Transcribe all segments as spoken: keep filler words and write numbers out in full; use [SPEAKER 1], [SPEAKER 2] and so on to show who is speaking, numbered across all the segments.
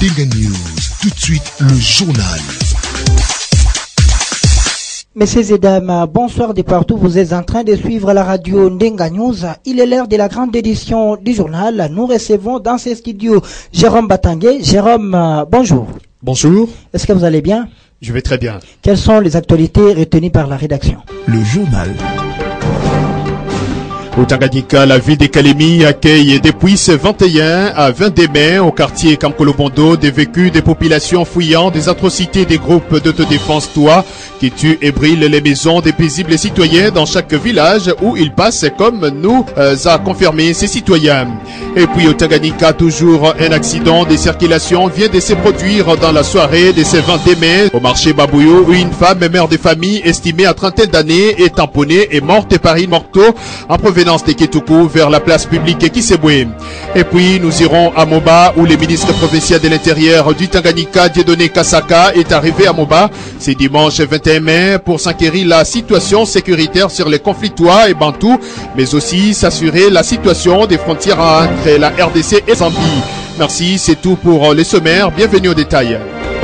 [SPEAKER 1] Ndenga News, tout de suite le journal.
[SPEAKER 2] Messieurs et dames, bonsoir de partout. Vous êtes en train de suivre la radio Ndenga News. Il est l'heure de la grande édition du journal. Nous recevons dans ces studios Jérôme Batangué. Jérôme, bonjour.
[SPEAKER 3] Bonjour.
[SPEAKER 2] Est-ce que vous allez bien?
[SPEAKER 3] Je vais très bien.
[SPEAKER 2] Quelles sont les actualités retenues par la rédaction?
[SPEAKER 1] Le journal.
[SPEAKER 3] Au Tanganyika, la ville de Kalemi accueille depuis ce vingt et un à vingt-deux mai au quartier Kamkolobondo des vécus des populations fuyant des atrocités des groupes d'autodéfense Toua qui tuent et brûlent les maisons des paisibles citoyens dans chaque village où ils passent, comme nous euh, a confirmé ces citoyens. Et puis au Tanganyika, toujours un accident de circulation vient de se produire dans la soirée de ce vingt-deux mai au marché Babouyou où une femme mère de famille estimée à trentaine d'années est tamponnée et morte par une morto en provenance de Ketoukou vers la place publique Kisebwe. Et puis nous irons à Moba où le ministre provincial de l'Intérieur du Tanganyika, Dieudonné Kasaka, est arrivé à Moba ce dimanche vingt et un mai pour s'enquérir la situation sécuritaire sur les conflits Toua et Bantou, mais aussi s'assurer la situation des frontières entre la R D C et Zambie. Merci, c'est tout pour les sommaires. Bienvenue au détail.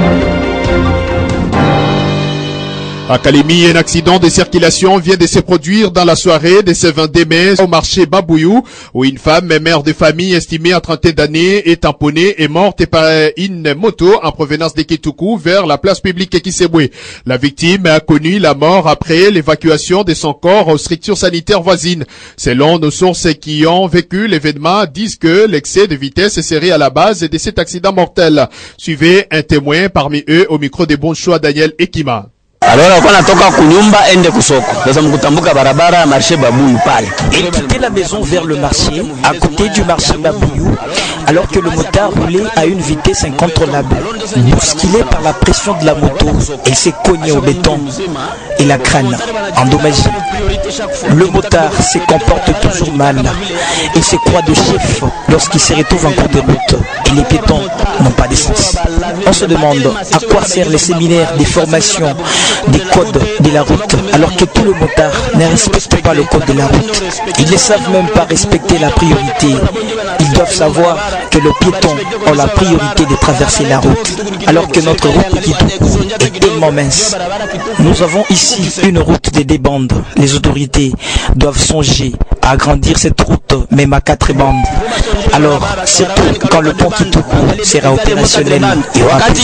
[SPEAKER 3] À Kalemi, un accident de circulation vient de se produire dans la soirée de ce vingt-deux mai au marché Babouyou, où une femme, mère de famille estimée à trentaine d'années, est tamponnée et morte par une moto en provenance de Ketoukou vers la place publique Kisebwe. La victime a connu la mort après l'évacuation de son corps aux structures sanitaires voisines. Selon nos sources qui ont vécu l'événement, disent que l'excès de vitesse serait à la base de cet accident mortel. Suivez un témoin parmi eux au micro des bons choix Daniel Ekima.
[SPEAKER 4] Alors alikuwa natoka kunyumba ende kusoko. Sasa mkutambuka barabara marché Babouyou pale.
[SPEAKER 5] Il quittait la maison vers le marché, à côté du marché Babouyou, alors que le motard roulait à une vitesse incontrôlable. Bousculé par la pression de la moto, il s'est cogné au béton et la crâne endommagée. Le motard se comporte toujours mal. Il se croit de chef lorsqu'il se retrouve en cours de route et les piétons n'ont pas d'essence. On se demande à quoi servent les séminaires des formations des codes de la route, alors que tout le motard ne respecte pas le code de la route. Ils ne savent même pas respecter la priorité. Ils doivent savoir que les piétons ont la priorité de traverser la route, alors que notre route Kitoukou est tellement mince. Nous avons ici une route de débande. Les autorités doivent songer à agrandir cette route, même à quatre bandes. Alors, surtout quand le pont Kitoukou sera opérationnel et rapide.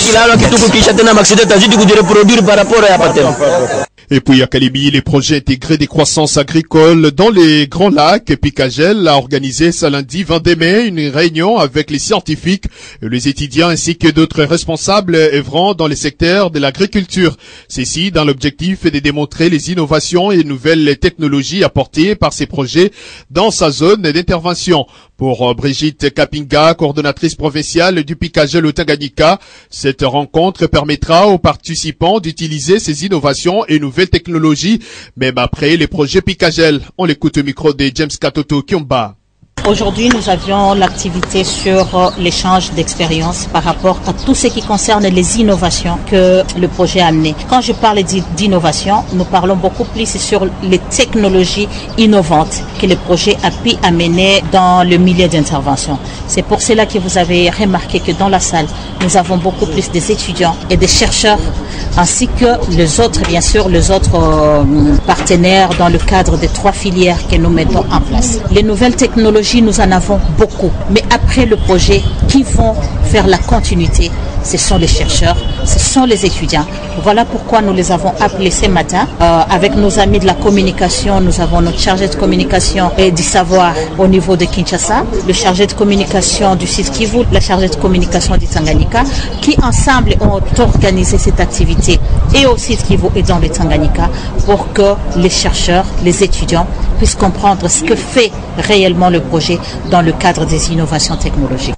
[SPEAKER 3] Et puis à Kalemi, les projets intégrés des croissances agricoles dans les Grands Lacs, Picagel a organisé ce lundi vingt-deux mai une réunion avec les scientifiques, les étudiants ainsi que d'autres responsables œuvrant dans les secteurs de l'agriculture. Ceci dans l'objectif de démontrer les innovations et nouvelles technologies apportées par ces projets dans sa zone d'intervention. Pour Brigitte Kapinga, coordonnatrice provinciale du Picagel au Tanganyika, cette rencontre permettra aux participants d'utiliser ces innovations et nouvelles technologies, même après les projets Picagel. On l'écoute au micro de James Katoto Kiomba.
[SPEAKER 6] Aujourd'hui, nous avions l'activité sur l'échange d'expériences par rapport à tout ce qui concerne les innovations que le projet a amené. Quand je parle d'innovation, nous parlons beaucoup plus sur les technologies innovantes que le projet a pu amener dans le milieu d'intervention. C'est pour cela que vous avez remarqué que dans la salle, nous avons beaucoup plus des étudiants et des chercheurs, ainsi que les autres, bien sûr, les autres euh, partenaires dans le cadre des trois filières que nous mettons en place. Les nouvelles technologies, nous en avons beaucoup. Mais après le projet, qui vont faire la continuité, ce sont les chercheurs, ce sont les étudiants. Voilà pourquoi nous les avons appelés ce matin. Euh, avec nos amis de la communication, nous avons notre chargé de communication et du savoir au niveau de Kinshasa, le chargé de communication du Sud Kivu, la chargée de communication du Tanganyika, qui ensemble ont organisé cette activité et au Sud Kivu et dans le Tanganyika pour que les chercheurs, les étudiants puissent comprendre ce que fait réellement le projet dans le cadre des innovations technologiques.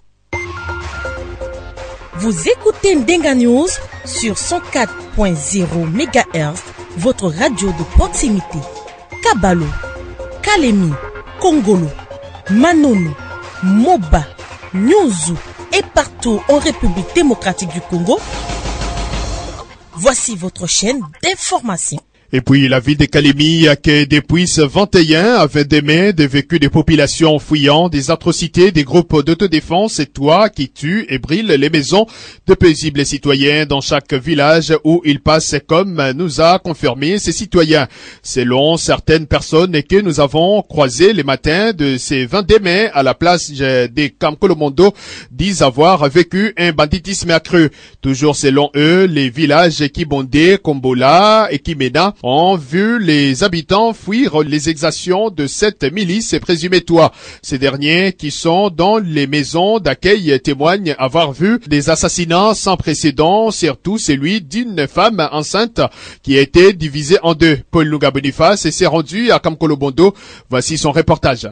[SPEAKER 7] Vous écoutez Ndenga News sur cent quatre point zéro mégahertz, votre radio de proximité. Kabalo, Kalemi, Kongolo, Manono, Moba, Nyuzu et partout en République démocratique du Congo. Voici votre chaîne d'information.
[SPEAKER 3] Et puis, la ville de Kalemi accueille depuis ce vingt et un à vingt-deux mai des vécus des populations fuyant des atrocités des groupes d'autodéfense et toits qui tuent et brûlent les maisons de paisibles citoyens dans chaque village où ils passent, comme nous a confirmé ces citoyens. Selon certaines personnes que nous avons croisées les matins de ces vingt-deux mai à la place des Kamkolomondo, disent avoir vécu un banditisme accru. Toujours selon eux, les villages Kibondé, Kombola et Kimena ont vu les habitants fuir les exactions de cette milice présumée toi. Ces derniers qui sont dans les maisons d'accueil témoignent avoir vu des assassinats sans précédent, surtout celui d'une femme enceinte qui a été divisée en deux. Paul Luga Boniface s'est rendu à Kamkolobondo. Voici son reportage.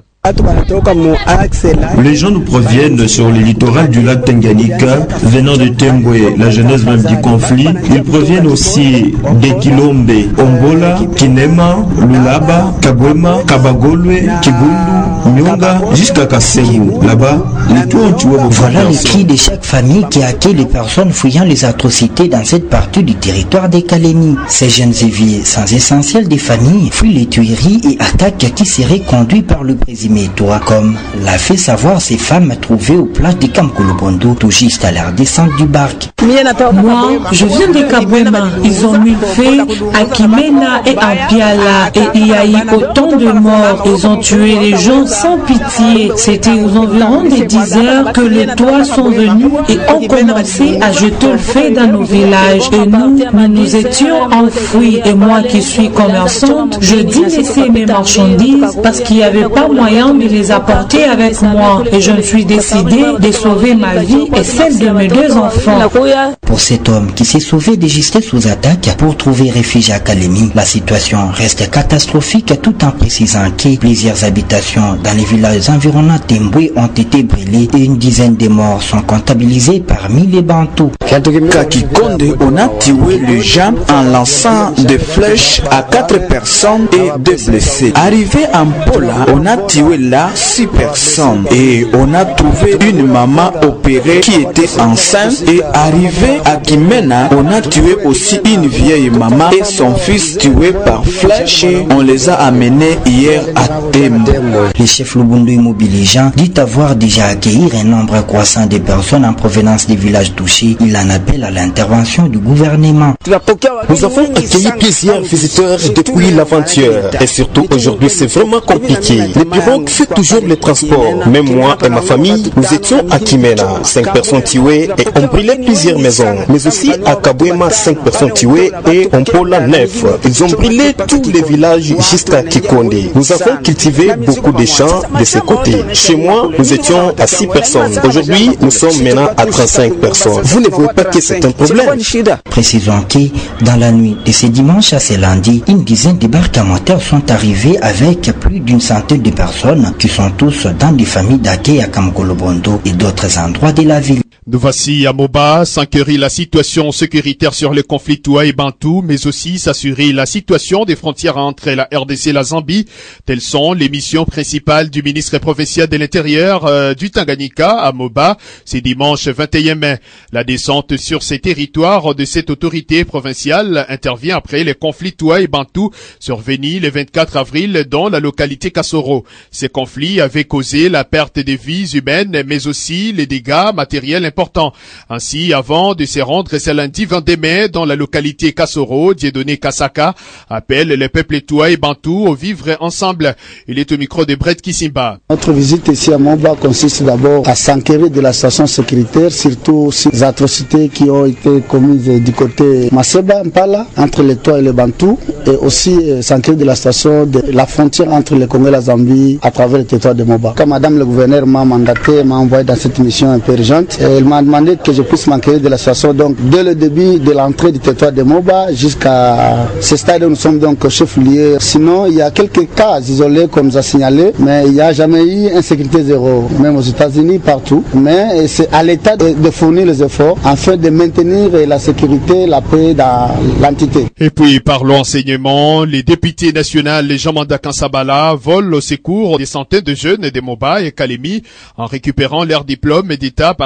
[SPEAKER 8] Les gens nous proviennent sur le littoral du lac Tanganyika, venant de Tembwe, la genèse même du conflit. Ils proviennent aussi des Kilombe, Ombola, Kinema, Lulaba, Kabwema, Kabagolwe, Kibundu, Nyonga, jusqu'à Kassemu. Là-bas, les toits ont tué beaucoup de personnes.
[SPEAKER 9] Voilà les cris de chaque famille qui accueille les personnes fouillant les atrocités dans cette partie du territoire des Kalemi. Ces jeunes éviers sans essentiel des familles fuient les tueries et attaques qui seraient conduits par le président. Mais toi, comme l'a fait savoir ces femmes trouvées aux plages de Kamkolobondo, tout juste à la descente du barque.
[SPEAKER 10] Moi, je viens de Kabwema. Ils ont mis le feu à Kimena et à Piala et il y a eu autant de morts. Ils ont tué les gens sans pitié. C'était aux environs des dix heures que les toits sont venus et ont commencé à jeter le feu dans nos villages. Et nous, nous nous étions enfouis. Et moi qui suis commerçante, je dis laisser mes marchandises parce qu'il n'y avait pas moyen de les apporter avec moi et je me suis décidé de sauver ma vie et celle de mes deux enfants.
[SPEAKER 9] Pour cet homme qui s'est sauvé de justesse sous attaque pour trouver refuge à Kalemi, la situation reste catastrophique tout en précisant que plusieurs habitations dans les villages environnants Tembwe ont été brûlées et une dizaine de morts sont comptabilisées parmi les Bantous.
[SPEAKER 11] Kakikonde, on a tué les gens en lançant des flèches à quatre personnes et deux blessés. Arrivé en Pola, on a tué là six personnes et on a trouvé une maman opérée qui était enceinte et arrivé à Kimena, on a tué aussi une vieille maman et son fils tué par flèche. On les a amenés hier à Tembo.
[SPEAKER 9] Le chef Lubundu immobiligeant dit avoir déjà accueilli un nombre croissant de personnes en provenance des villages touchés. Il en appelle à l'intervention du gouvernement.
[SPEAKER 12] Nous avons accueilli plusieurs visiteurs depuis l'aventure et surtout aujourd'hui c'est vraiment compliqué. Les pirogues fait toujours le transport. Même moi et ma famille, nous étions à Kimena, cinq personnes tuées et ont brûlé plusieurs maisons. Mais aussi à Kabwema, cinq personnes tuées et en Pola, neuf. Ils ont brûlé tous les villages jusqu'à Kikonde. Nous avons cultivé beaucoup de champs de ce côté. Chez moi, nous étions à six personnes. Aujourd'hui, nous sommes maintenant à trente-cinq personnes. Vous ne voyez pas que c'est un problème.
[SPEAKER 9] Précisons que dans la nuit de ce dimanche à ce lundi, une dizaine de barques à moteur sont arrivées avec plus d'une centaine de personnes qui sont tous dans des familles d'accueil à Kamkolobondo et d'autres endroits de la ville.
[SPEAKER 3] Nous voici à Moba, s'enquérir la situation sécuritaire sur le conflit Toua et Bantou, mais aussi s'assurer la situation des frontières entre la R D C et la Zambie. Telles sont les missions principales du ministre provincial de l'Intérieur euh, du Tanganyika à Moba, c'est dimanche vingt et un mai. La descente sur ces territoires de cette autorité provinciale intervient après le conflit Toua et Bantou survenu le vingt-quatre avril dans la localité Kassoro. Ces conflits avaient causé la perte de vies humaines, mais aussi les dégâts matériels important. Ainsi, avant de se rendre ce lundi vingt-deux mai dans la localité Kassoro, Dieudonné Kasaka appelle le peuple Toua et Bantou au vivre ensemble. Il est au micro de Brett Kisimba.
[SPEAKER 13] Notre visite ici à Moba consiste d'abord à s'enquérir de la situation sécuritaire, surtout sur les atrocités qui ont été commises du côté Maseba, Mpala, entre les Toua et les Bantou, et aussi s'enquérir de la situation de la frontière entre le Congo et la Zambie à travers le territoire de Moba. Quand Madame le gouverneur m'a mandaté, m'a envoyé dans cette mission un peu urgente, elle m'a demandé que je puisse m'enquérir de la situation donc dès le début de l'entrée du territoire de Moba jusqu'à ce stade où nous sommes donc chef-lieu. Sinon, il y a quelques cas isolés comme nous a signalé, mais il n'y a jamais eu insécurité zéro, même aux États-Unis, partout. Mais c'est à l'État de, de fournir les efforts afin de maintenir la sécurité, la paix dans l'entité.
[SPEAKER 3] Et puis, parlons enseignement, les députés nationaux, les Jean-Manda Kansabala, volent au secours des centaines de jeunes de Moba et Kalemi en récupérant leur diplôme d'État à partir de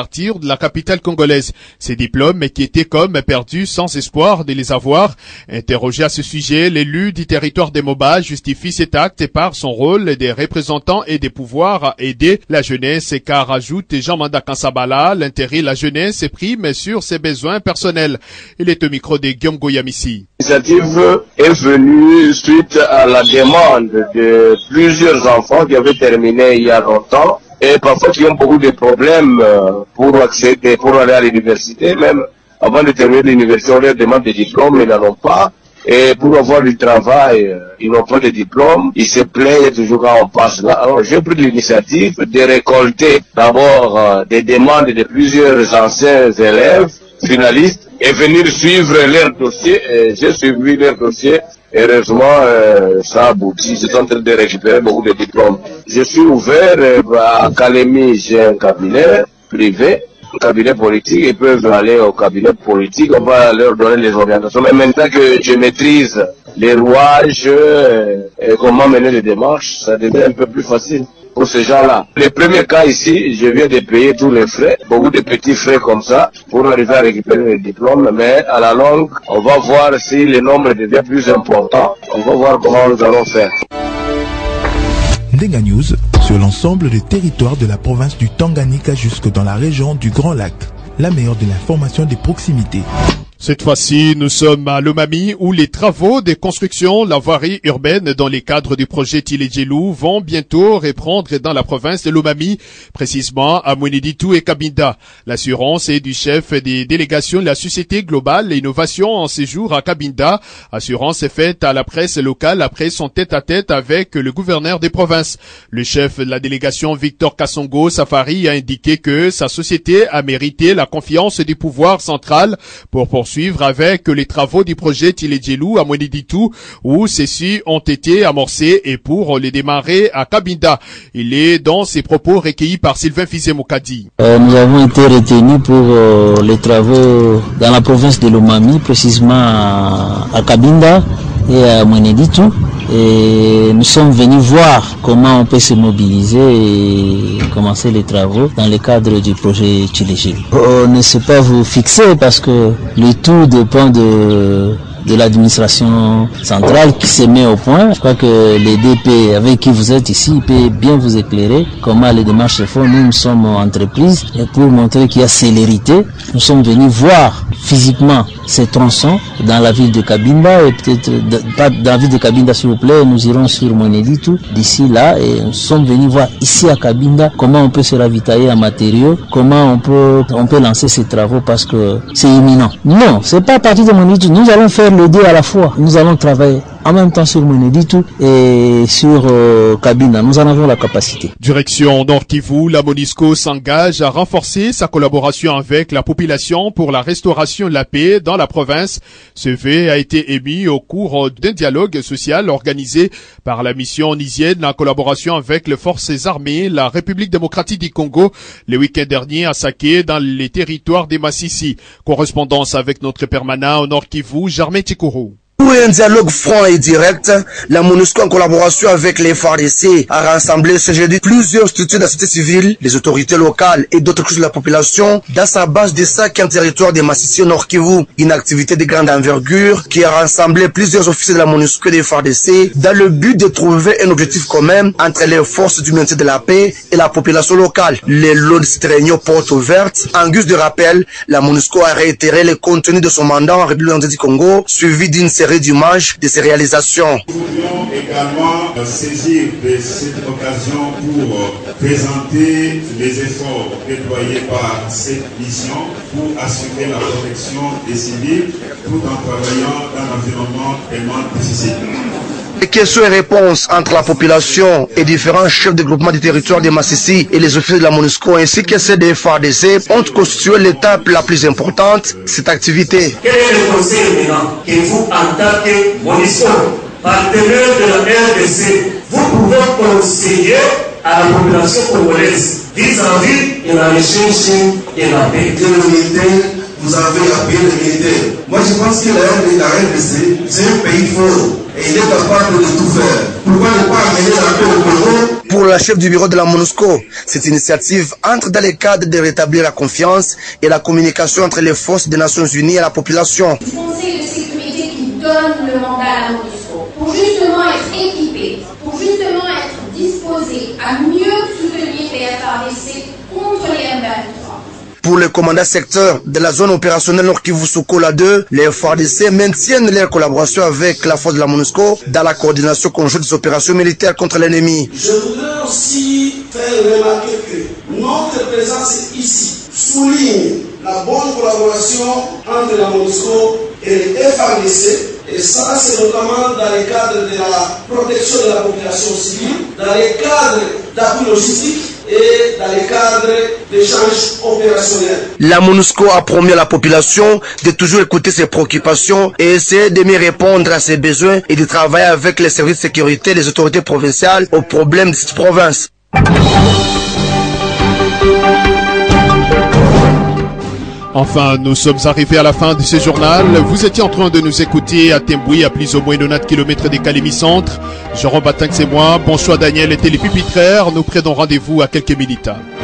[SPEAKER 3] de la capitale congolaise. Ces diplômes qui étaient comme perdus sans espoir de les avoir. Interrogé à ce sujet, l'élu du territoire des Moba justifie cet acte par son rôle des représentants et des pouvoirs à aider la jeunesse, car ajoute Jean-Manda Kansabala, l'intérêt de la jeunesse prime sur ses besoins personnels. Il est au micro de Guillaume Goyamissi.
[SPEAKER 14] L'initiative est venue suite à la demande de plusieurs enfants qui avaient terminé il y a longtemps et parfois qui ont beaucoup de problèmes pour accéder, pour aller à l'université, même avant de terminer l'université, on leur demande des diplômes, ils n'en ont pas. Et pour avoir du travail, ils n'ont pas de diplôme, ils se plaignent toujours quand on passe là. Alors j'ai pris l'initiative de récolter d'abord euh, des demandes de plusieurs anciens élèves, finalistes, et venir suivre leur dossier. Et j'ai suivi leur dossier. Heureusement, euh, ça aboutit. Je suis en train de récupérer beaucoup de diplômes. Je suis ouvert euh, à Kalemi, j'ai un cabinet privé. Cabinet politique, ils peuvent aller au cabinet politique, on va leur donner les orientations. Mais maintenant que je maîtrise les rouages euh, et comment mener les démarches, ça devient un peu plus facile pour ces gens-là. Le premier cas ici, je viens de payer tous les frais, beaucoup de petits frais comme ça, pour arriver à récupérer les diplômes, mais à la longue, on va voir si le nombre devient plus important, on va voir comment nous allons faire.
[SPEAKER 1] Ndenga News sur l'ensemble des territoires de la province du Tanganyika jusque dans la région du Grand Lac. La meilleure de l'information de proximité.
[SPEAKER 3] Cette fois-ci, nous sommes à Lomami où les travaux de construction de la voirie urbaine dans les cadres du projet Tiledjelou vont bientôt reprendre dans la province de Lomami, précisément à Mweneditu et Kabinda. L'assurance est du chef des délégations de la Société Globale et Innovation en séjour à Kabinda. Assurance est faite à la presse locale après son tête-à-tête avec le gouverneur des provinces. Le chef de la délégation Victor Kassongo Safari a indiqué que sa société a mérité la confiance du pouvoir central pour poursuivre suivre avec les travaux du projet Tiledjelou à Mweneditu où ceux-ci ont été amorcés et pour les démarrer à Kabinda. Il est dans ses propos recueillis par Sylvain Fizé-Mokadi.
[SPEAKER 15] Euh, nous avons été retenus pour euh, les travaux dans la province de Lomami, précisément à, à Kabinda et à Mweneditu. Et nous sommes venus voir comment on peut se mobiliser et commencer les travaux dans le cadre du projet Tiledjelou. On ne sait pas vous fixer parce que le tout dépend de de l'administration centrale qui se met au point. Je crois que les D P avec qui vous êtes ici peut bien vous éclairer comment les démarches se font. Nous, nous sommes entreprises et pour montrer qu'il y a célérité, nous sommes venus voir physiquement ces tronçons dans la ville de Kabinda et peut-être pas dans la ville de Kabinda s'il vous plaît, nous irons sur Mweneditu d'ici là et nous sommes venus voir ici à Kabinda comment on peut se ravitailler en matériaux, comment on peut on peut lancer ces travaux parce que c'est imminent. Non, c'est pas à partir de Mweneditu, nous allons faire les deux à la fois. Nous allons travailler en même temps sur Mweneditu et sur euh, Kabinda. Nous en avons la capacité.
[SPEAKER 3] Direction Nord Kivu, la MONUSCO s'engage à renforcer sa collaboration avec la population pour la restauration de la paix dans la province. Ce vœu a été émis au cours d'un dialogue social organisé par la mission onisienne en collaboration avec les forces armées, la République démocratique du Congo, le week-end dernier à Saké dans les territoires des Massissi. Correspondance avec notre permanent au Nord Kivu, Germain Tikourou.
[SPEAKER 16] Pour un dialogue franc et direct, la MONUSCO en collaboration avec les F A R D C a rassemblé ce jeudi plusieurs structures de la société civile, les autorités locales et d'autres couches de la population dans sa base de sac en territoire des Massissi au Nord Kivu. Une activité de grande envergure qui a rassemblé plusieurs officiers de la MONUSCO et des F A R D C dans le but de trouver un objectif commun entre les forces du maintien de la paix et la population locale. Les lots de cette réunion porte ouverte. En guise de rappel, la MONUSCO a réitéré le contenu de son mandat en République démocratique du Congo, suivi d'une série d'image de ces réalisations.
[SPEAKER 17] Nous voulions également saisir de cette occasion pour présenter les efforts déployés par cette mission pour assurer la protection des civils tout en travaillant dans un environnement tellement difficile.
[SPEAKER 16] Les questions et réponses entre la population et différents chefs de groupement du territoire des Massissi et les officiers de la MONUSCO ainsi que ceux des F A R D C ont constitué l'étape la plus importante de cette activité.
[SPEAKER 18] Quel est le conseil maintenant que vous, en tant que MONUSCO, partenaire de la R D C, vous pouvez conseiller à la population congolaise vis-à-vis de la recherche et la paix?
[SPEAKER 19] Vous avez appuyé les militaires. Moi je pense que la R D C, c'est un pays fort et il est capable de tout faire. Pourquoi ne pas amener la paix au Congo?
[SPEAKER 16] Pour la chef du bureau de la MONUSCO, cette initiative entre dans le cadre de rétablir la confiance et la communication entre les forces des Nations Unies et la population.
[SPEAKER 20] Du Conseil de sécurité qui donne le mandat à la MONUSCO pour justement être équipé, pour justement être disposé à mieux soutenir les F A R D C contre les M vingt-trois.
[SPEAKER 16] Pour le commandant secteur de la zone opérationnelle Nord Kivu Sokola deux, les F A R D C maintiennent leur collaboration avec la force de la MONUSCO dans la coordination conjointe des opérations militaires contre l'ennemi.
[SPEAKER 19] Je voudrais aussi faire remarquer que notre présence ici souligne la bonne collaboration entre la MONUSCO et les F A R D C. Et ça, c'est notamment dans le cadre de la protection de la population civile, dans le cadre d'appui logistique et dans le cadre d'échanges opérationnels.
[SPEAKER 16] La MONUSCO a promis à la population de toujours écouter ses préoccupations et essayer de mieux répondre à ses besoins et de travailler avec les services de sécurité et les autorités provinciales aux problèmes de cette province.
[SPEAKER 3] Enfin, nous sommes arrivés à la fin de ce journal. Vous étiez en train de nous écouter à Tembouy, à plus ou moins quatre kilomètres des Kalemi Centre. Jérôme Batangue, c'est moi. Bonsoir Daniel était les pupitraires. Nous prenons rendez-vous à quelques minutes.